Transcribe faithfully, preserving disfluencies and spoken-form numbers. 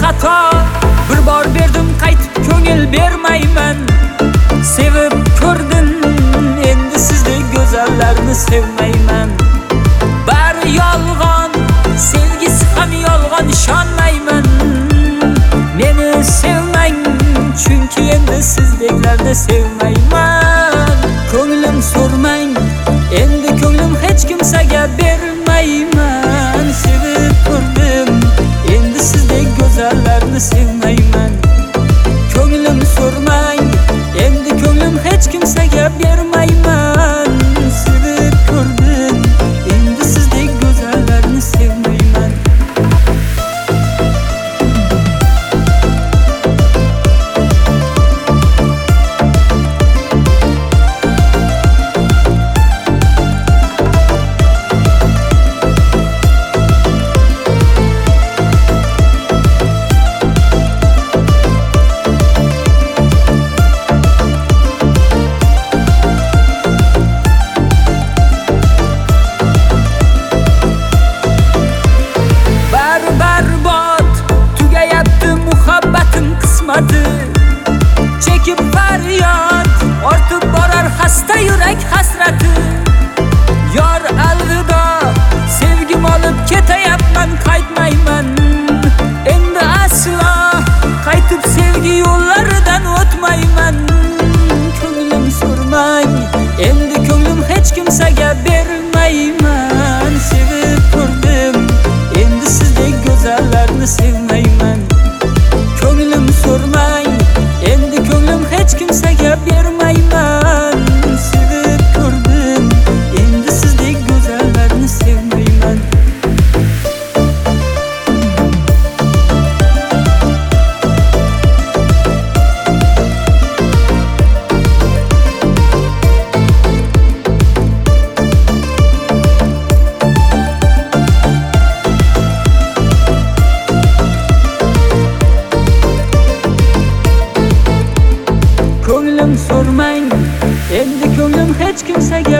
xato. Bir bor berdim, qaytib ko'ngil bermayman. Sevib ko'rdim, endi sizdek go'zallarni sevmayman. Bari yolg'on, sevgisi ham yolg'on, ishonmayman. Meni sevmang, chunki endi sizdeklarni sevmayman. Ko'nglim so'rmang, endi ko'nglim hech kimsaga bermayman. Sevib ko'rdim, endi sizdek go'zallarni sevmayman. Ko'nglim so'rmang, endi ko'nglim hech kimsaga bermayman. Sevib ko'rdim, endi sizdek go'zallarni sevmayman. Çekip faryod, ortib borar xasta yurak hasrati. Yor alvido, sevgim olib ketayapman, qaytmayman. Endi aslo qaytib sevgi yo'llaridan o'tmayman. Ko'nglim so'rmang, endi ko'nglim hech kimsaga bermayman. Sevib ko'rdim, endi sizdek go'zallarni sevmayman. Ko'nglim so'rmang, endi ko'nglim hech kimsaga bermayman. Sevib ko'rdim, endi sizdek go'zallarni sevmayman. Ko'nglim so'rmang, endi ko'nglim hech kimsaga